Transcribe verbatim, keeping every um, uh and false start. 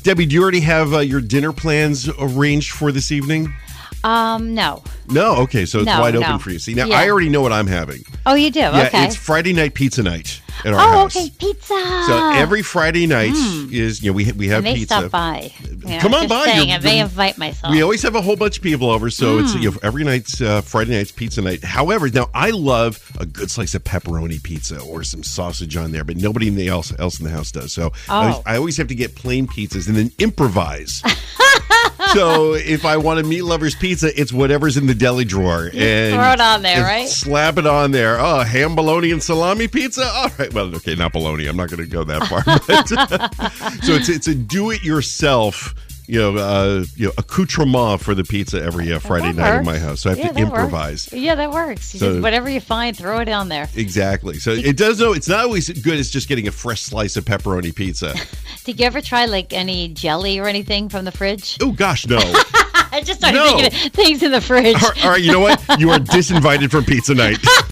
Debbie, do you already have uh, your dinner plans arranged for this evening? Um, no. No? Okay, so it's No, wide open no. for you. See, now Yeah. I already know what I'm having. Oh, you do? Yeah, Okay. it's Friday night pizza night at our oh, house. okay, pizza. So every Friday night is, you know, we, we have and they pizza. stop by. You know, Come on just by. Saying, You're- I may invite myself. We always have a whole bunch of people over, so it's you know, every night's uh, Friday night's pizza night. However, now I love a good slice of pepperoni pizza or some sausage on there, but nobody in the else else in the house does. So I, always, Oh. I always have to get plain pizzas and then improvise. So if I want a meat lover's pizza, it's whatever's in the deli drawer. And throw it on there, and right? Slap it on there. Oh, ham, bologna, and salami pizza? All right. Well, okay, not bologna. I'm not going to go that far. But, so it's it's a do-it-yourself, you know, uh, you know, accoutrement for the pizza every uh, Friday That night in works. my house. So I have Yeah, to that improvise. Works. Yeah, that works. You So- just, whatever you find, throw it on there. Exactly. So it does know it's not always good as just getting a fresh slice of pepperoni pizza. Did you ever try like any jelly or anything from the fridge? Oh gosh, no. I just started No. thinking of things in the fridge. All right, you know what? You are disinvited from pizza night.